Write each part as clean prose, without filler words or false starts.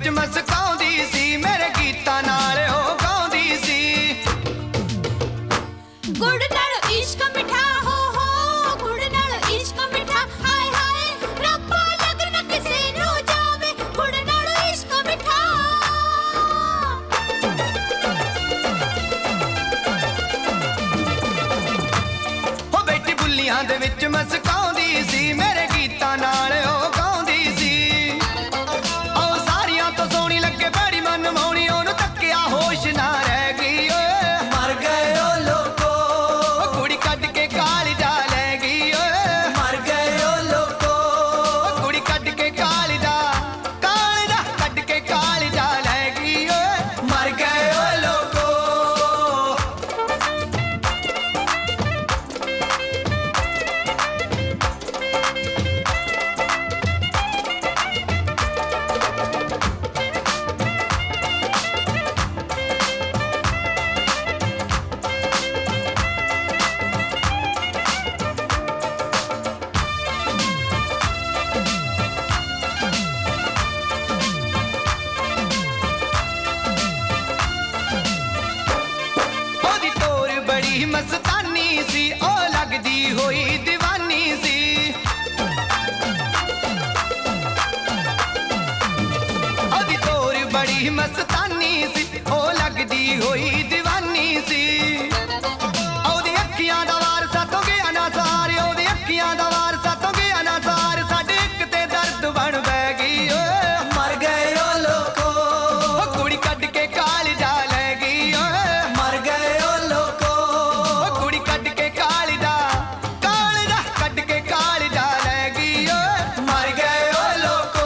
ਵਿੱਚ ਮਸਕਾਉਂਦੀ ਸੀ, ਮੇਰੇ ਗੀਤਾਂ ਨਾਲ ਉਹ ਗਾਉਂਦੀ ਸੀ। ਗੁੜ ਨਾਲ ਇਸ਼ਕ ਮਿੱਠਾ ਹੋ ਗੁੜ ਨਾਲ ਇਸ਼ਕ ਮਿੱਠਾ, ਹਾਏ ਹਾਏ ਰੱਬਾ ਲੱਗ ਨਾ ਕਿਸੇ ਨੂੰ ਜਾਵੇ, ਗੁੜ ਨਾਲ ਇਸ਼ਕ ਮਿੱਠਾ। ਹੋ ਬੈਠੀ ਬੁੱਲੀਆਂ ਦੇ ਵਿੱਚ ਮਸਕਾਉਂਦੀ ਸੀ, ਮੇਰੇ ਗੀਤਾਂ ਨਾਲ ਉਹ ਗਾਉਂਦੀ ਸੀ। ਉਹ ਸਾਰੀਆਂ ਤੋਂ ਸੋਹਣੀ ਲੱਗੇ ਬੜੀ ਮਨ ਮਾਉਣੀ, ਉਹਨੂੰ ਤੱਕਿਆ ਹੋਸ਼ ਨਾ ਰਹਿ ਗਈ ਓਏ। ਮਰ ਗਏ ਓ ਲੋਕੋ, ਉਹ ਕੁੜੀ ਕੱਢ ਕੇ ਕਾਲਜਾ ਲੈ ਗਈ ਓਏ। ਮਰ ਗਏ ਓ ਲੋਕੋ, ਉਹ ਕੁੜੀ ਕੱਢ ਕੇ ਕਾਲਜਾ ਕੱਢ ਕੇ ਕਾਲਜਾ ਲੈ ਗਈ ਓਏ। ਮਰ ਗਏ ਓ ਲੋਕੋ। ਉਹਦੀ ਤੋਰ ਬੜੀ ਮਸਤਾਨੀ ਸੀ, ਉਹ ਲੱਗਦੀ ਹੋਈ دیਵਾਨੀ ਸੀ। ਉਹਦੀ ਤੋਰ ਬੜੀ ਮਸਤਾਨੀ ਸੀ, ਉਹ ਲੱਗਦੀ ਹੋਈ دیਵਾਨੀ ਸੀ। ਉਹਦੀ ਅੱਖੀਆਂ ਦਾ ਵਾਰ ਸਾਤੋਂ ਗਿਆ ਨਾ ਸਾਰ, ਉਹਦੀ ਅੱਖੀਆਂ ਦਾ ਵਾਰ ਸਾਤੋਂ ਗਿਆ ਨਾ ਸਾਰ, ਸਾਡੇ ਇੱਕ ਤੇ ਦਰਦ ਬਣ ਬਹਿ ਗਈ ਓਏ। ਮਰ ਗਏ ਓ ਲੋਕੋ, ਉਹ ਕੁੜੀ ਕੱਢ ਕੇ ਕਾਲਜਾ ਲੈ ਗਈ ਓਏ। ਮਰ ਗਏ ਓ ਲੋਕੋ। ਉਹ ਕੁੜੀ ਕੱਢ ਕੇ ਕਾਲਜਾ ਕੱਢ ਕੇ ਕਾਲਜਾ ਲੈ ਗਈ ਓਏ। ਮਰ ਗਏ ਓ ਲੋਕੋ।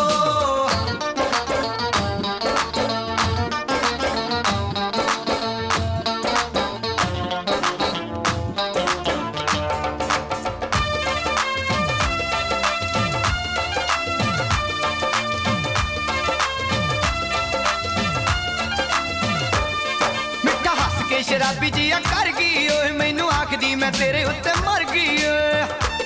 ਮਿੱਠਾ ਹੱਸ ਕੇ ਸ਼ਰਾਬੀ ਜੀਆ ਕਰ ਗਈ ਓਏ, ਮੈਨੂੰ ਆਖਦੀ ਮੈਂ ਤੇਰੇ ਉੱਤੇ ਮਰ ਗਈ ਓਏ।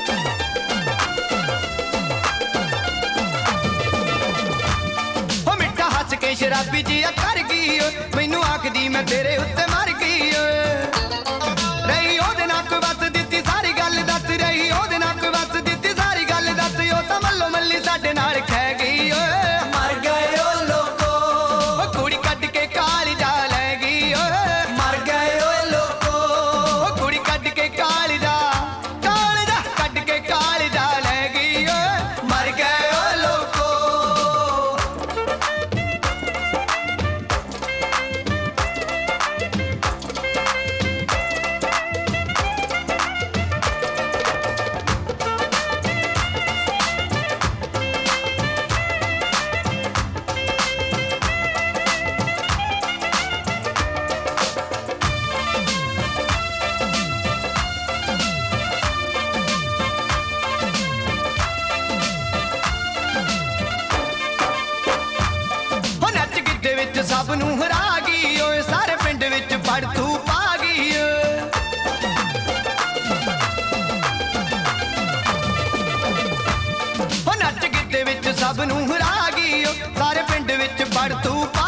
ਹੋ ਮਿੱਠਾ ਹੱਸ ਕੇ ਸ਼ਰਾਬੀ ਜੀਆ ਕਰ ਗਈ ਓਏ, ਮੈਨੂੰ ਆਖਦੀ ਮੈਂ ਤੇਰੇ ਉੱਤੇ ਮਰ ਗਈ ਓਏ। ਰਹੀ ਉਹਦੇ ਨਾਲ ਕੋਈ ਵਸ ਦਿੱਤੀ ਸਾਰੀ ਗੱਲ ਦੱਸ, ਰਹੀ ਉਹਦੇ ਨਾਲ ਕੋਈ ਵਸ ਦਿੱਤੀ ਸਾਰੀ ਗੱਲ ਦੱਸ, ਉਹ ਤਾਂ ਮੱਲੋ ਮੱਲੀ ਸਾਡੇ ਨਾਲ ਖਹਿ ਗਈ ਓਏ। ਮਰ ਗਏ ਓ ਲੋਕੋ, ਉਹ ਕੁੜੀ ਕੱਢ ਕੇ ਕਾਲਜਾ ਲੈ ਗਈ ਓਏ। ਮਰ ਗਏ ਓ ਲੋਕੋ। ਉਹ ਕੁੜੀ ਕੱਢ ਕੇ ਕਾਲਜਾ ਕੱਢ ਕੇ ਕਾਲਜਾ ਲੈ ਗਈ ਓਏ। ਮਰ ਗਏ ਓ ਲੋਕੋ। ਹੋ ਨੱਚ ਗਿੱਧੇ ਵਿੱਚ ਸਭ ਨੂੰ ਹਰਾ ਗਈ ਓਏ, ਸਾਰੇ ਪਿੰਡ ਵਿੱਚ ਪੜਤੂ ਪਾ ਗਈ ਓਏ। ਹੋ ਨੱਚ ਗਿੱਧੇ ਵਿੱਚ ਸਭ ਨੂੰ ਹਰਾ ਗਈ ਓਏ, ਸਾਰੇ ਪਿੰਡ ਵਿੱਚ ਪੜਤੂ